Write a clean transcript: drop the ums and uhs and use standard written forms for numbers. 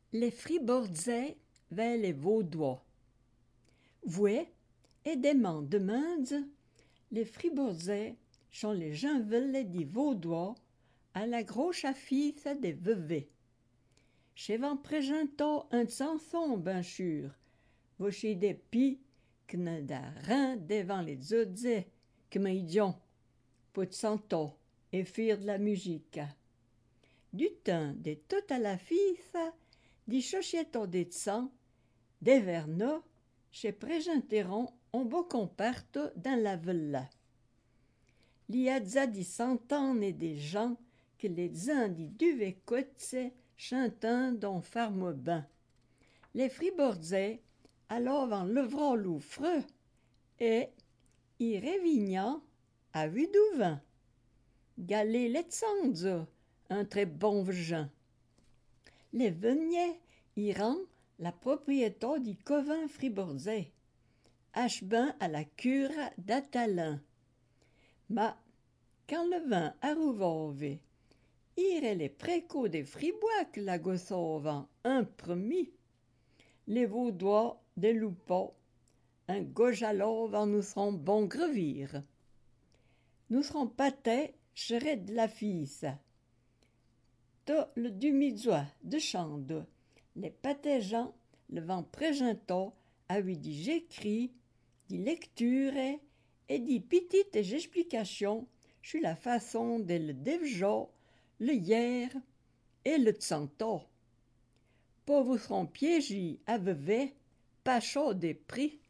Les fribordzais vers les Vaudois. Voué, aidement de Mainz, les fribordzais sont les gens velets des Vaudois à la grosse affice des veuvets. Chez van présento un chanson, bien sûr, voici des pis que ne da rien devant les autres que me pour santo et faire de la musique. Du temps de toute la fille, di sociétés de sang, des vernos, se présenteront en beau comparte dans la villa. Il y a déjà 100 ans et des gens que les uns di duvet côtes chantant dans farme bain. Les fribordzais, alors en levrant l'oufreux, et y révignant à vue du vin. Galé les sanzo, un très bon vagin. Les veniers y rend la propriété du covin fribordzais, achebin à la cure d'Atalin. Mais, quand le vin arrivait, irait les précots des fribois que la gossovan un premier. Les Vaudois des loupots, un gojalov en nous serons bon grevir. Nous serons pâtés, serait de la fille. Le dumizois de chande, les pâtés gens, le vent présentant, avait dit j'écris, dit lecture et dit petites explications sur la façon de le dévjo, le hier et le tsanto. Pour vous seront piégés à veuvet, pas chaud des prix.